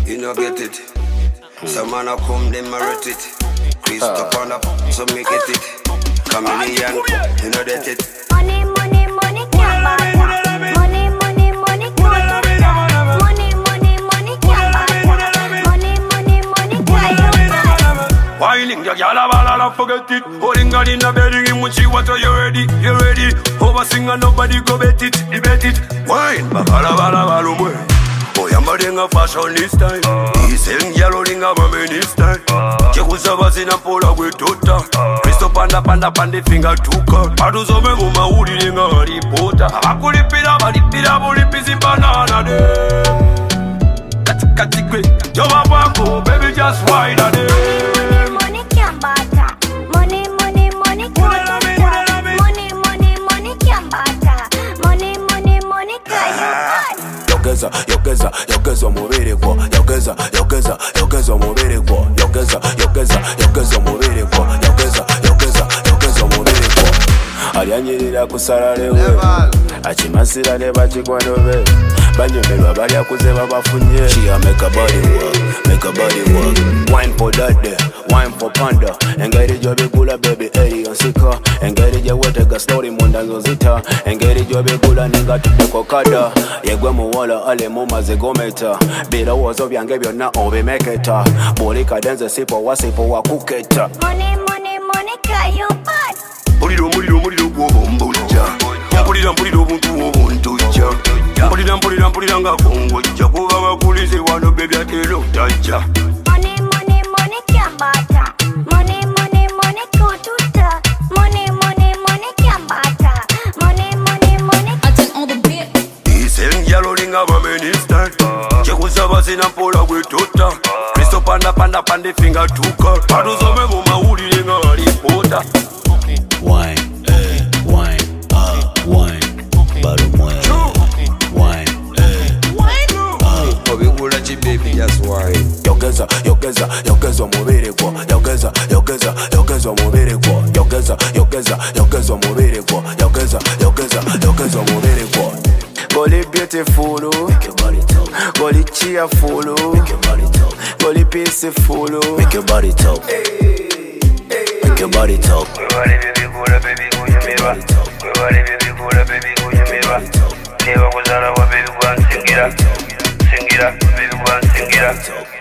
You know get it. Some man a come, them a rate it. Chris up on up, so me get it. Chameleon, you know that it. Money, money, money, can't buy that. Money, money, money, can't buy that. Money, money, money, can't buy that. Money, money, money, can't buy that. Whining, ya gyal a forget it. Holding God in the bedding, him when she want you ready, you ready. Over singer, nobody go bet it, debate it. Wine, bala boy. Boy, I'm a fashionista. He's saying yellow ring of a minister. Chekusa basi na pola we tota. Kristo panda pandi finger tuka. Paduzo me guma uri ringa haripota. Abakulipira balipira bulipizi banana de. Kati kwe, joma wako, baby just wine a de. Money, money, can't buy that. Money, money, money, can't buy that. Money, money, money, can't buy that. Money, money, money, can't buy that. Yogeza umubiri kwa. Yogeza umubiri kwa. Yogeza umubiri kwa. Yogeza umubiri kwa. Alyanyirira kusala lewe. Achimasira ne bachikwano be. Banyomerwa balya kuze babafunye. She make a body work. Wine for that day, wine for panda. Engeri jobe gula baby eri onsika. Engeri jewetega story munda nzozita. Engeri jobe gula ninga tudeko kada. Yegwe muwala ale mumaze gometa. Birowoozo byange byonna obimeketa. Buli kadenze sipo wakuketa. Money, money, money, can't you buy? Muliro gw'obumbujja. Mpulira obuntu obuntujja. Mpulira nga kongojja. Kuba bakulize wano bebyatera otajja. Money, money, money, can't buy that. Money, money, money, go to that. Money, money, money, can't buy that. Money, money, money. I take all the beat. He's saying yellow ring of a minister. Chekusa basi na pola we tota. Kristo panda pandi finger tuka. Paduzo me guma uri ringa haripota. Wine, wine, bottom wine. Wine, Obigula chi baby just wine. Yogeza umubiri kwa. Yogeza umubiri kwa. Yogeza umubiri kwa. Yogeza umubiri kwa. Goli beautiful, goli cheerful, goli peaceful. Make your body talk. Make your body talk. Never was out of a baby one, sing it up, baby one, sing it up.